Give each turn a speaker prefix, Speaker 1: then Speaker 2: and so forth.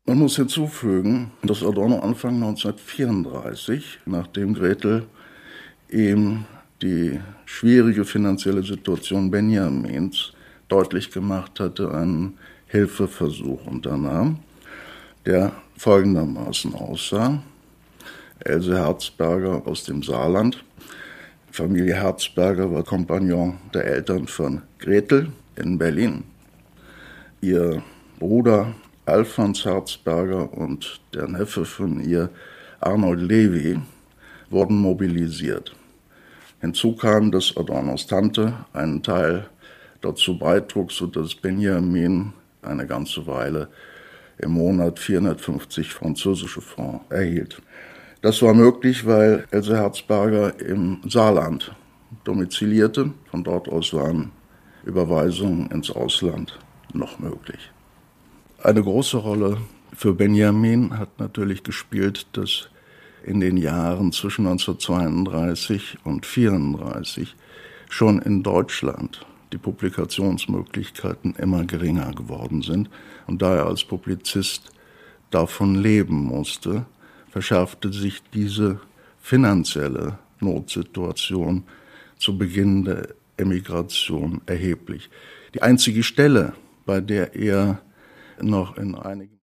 Speaker 1: Man muss hinzufügen, dass Adorno Anfang 1934, nachdem Gretel ihm die schwierige finanzielle Situation Benjamins deutlich gemacht hatte, einen Hilfeversuch unternahm, der folgendermaßen aussah. Else Herzberger aus dem Saarland. Familie Herzberger war Kompagnon der Eltern von Gretel in Berlin. Ihr Bruder Alfons Herzberger und der Neffe von ihr, Arnold Levi, wurden mobilisiert. Hinzu kam, dass Adornos Tante einen Teil dazu beitrug, sodass Benjamin eine ganze Weile im Monat 450 französische Francs erhielt. Das war möglich, weil Else Herzberger im Saarland domizilierte. Von dort aus waren Überweisungen ins Ausland noch möglich. Eine große Rolle für Benjamin hat natürlich gespielt, dass in den Jahren zwischen 1932 und 1934 schon in Deutschland die Publikationsmöglichkeiten immer geringer geworden sind und da er als Publizist davon leben musste, verschärfte sich diese finanzielle Notsituation zu Beginn der Emigration erheblich. Die einzige Stelle, bei der er noch in einigen